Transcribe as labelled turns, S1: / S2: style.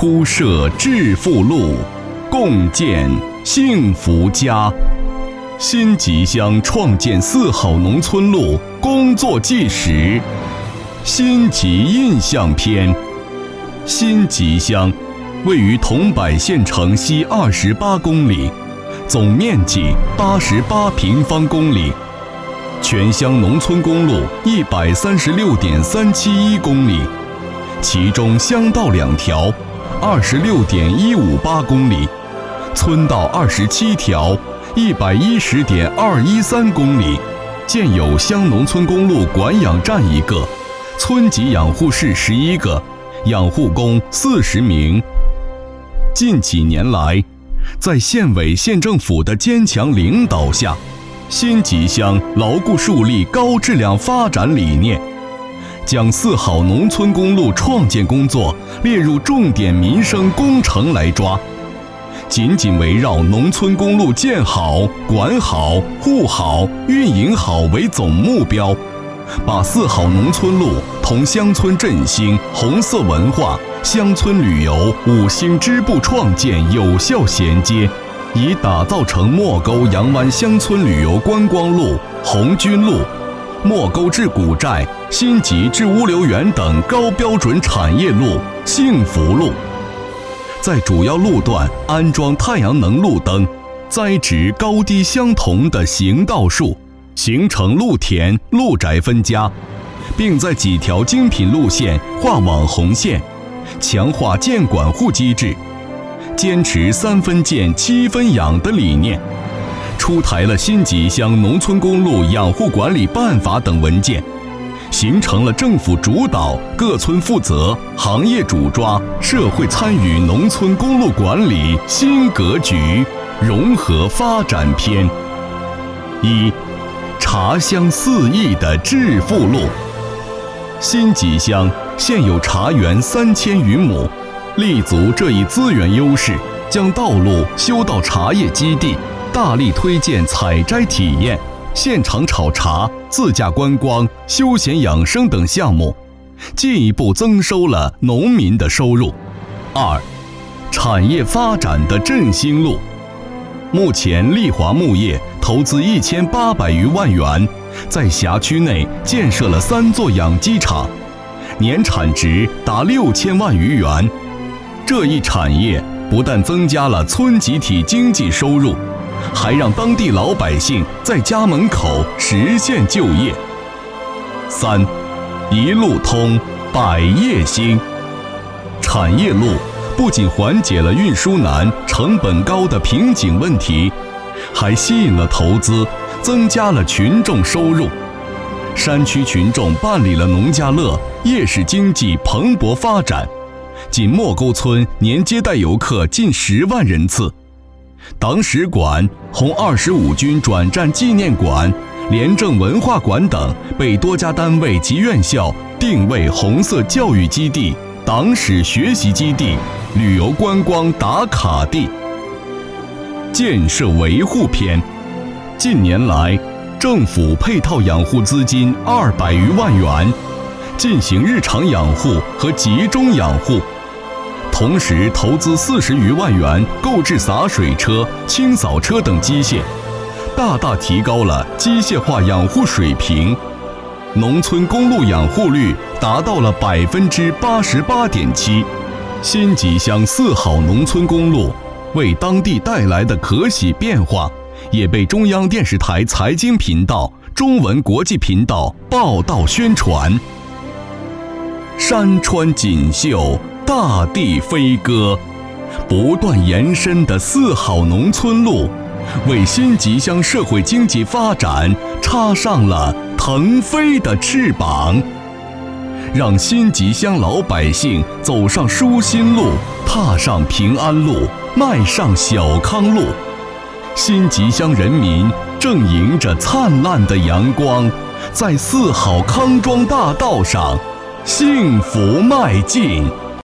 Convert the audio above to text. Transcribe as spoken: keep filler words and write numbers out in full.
S1: 铺设致富路，共建幸福家。新集乡创建四好农村路工作纪实，新集印象篇。新集乡位于桐柏县城西二十八公里，总面积八十八平方公里，全乡农村公路一百三十六点三七一公里，其中乡道两条，二十六点一五八公里，村道二十七条，一百一十点二一三公里，建有乡农村公路管养站一个，村级养护室十一个，养护工四十名。近几年来，在县委县政府的坚强领导下，新集乡牢固树立高质量发展理念，将四好农村公路创建工作列入重点民生工程来抓，紧紧围绕农村公路建好、管好、护好、运营好为总目标，把四好农村路同乡村振兴、红色文化、乡村旅游五星支部创建有效衔接，以打造成莫沟杨湾乡村旅游观光路、红军路、莫沟至古寨、新集至乌留园等高标准产业路、幸福路。在主要路段安装太阳能路灯，栽植高低相同的行道树，形成路田路宅分家，并在几条精品路线划网红线，强化建管护机制，坚持三分建七分养的理念，出台了新集乡农村公路养护管理办法等文件，形成了政府主导、各村负责、行业主抓、社会参与农村公路管理新格局。融合发展篇。一、茶香四溢的致富路。新集乡现有茶园三千余亩，立足这一资源优势，将道路修到茶叶基地，大力推荐采摘体验、现场炒茶、自驾观光、休闲养生等项目，进一步增收了农民的收入。二、产业发展的振兴路。目前利华牧业投资一千八百余万元，在辖区内建设了三座养鸡场，年产值达六千万余元。这一产业不但增加了村集体经济收入，还让当地老百姓在家门口实现就业。三、一路通，百业兴。产业路不仅缓解了运输难、成本高的瓶颈问题，还吸引了投资，增加了群众收入。山区群众办理了农家乐，夜市经济蓬勃发展。仅莫沟村年接待游客近十万人次。党史馆、红二十五军转战纪念馆、廉政文化馆等被多家单位及院校定位红色教育基地、党史学习基地、旅游观光打卡地。建设维护篇。近年来，政府配套养护资金二百余万元，进行日常养护和集中养护，同时投资四十余万元购置洒水车、清扫车等机械，大大提高了机械化养护水平。农村公路养护率达到了百分之八十八点七。新集乡四好农村公路为当地带来的可喜变化，也被中央电视台财经频道、中文国际频道报道宣传。山川锦绣，大地飞歌，不断延伸的四好农村路，为新集乡社会经济发展插上了腾飞的翅膀，让新集乡老百姓走上舒心路，踏上平安路，迈上小康路。新集乡人民正迎着灿烂的阳光，在四好康庄大道上幸福迈进。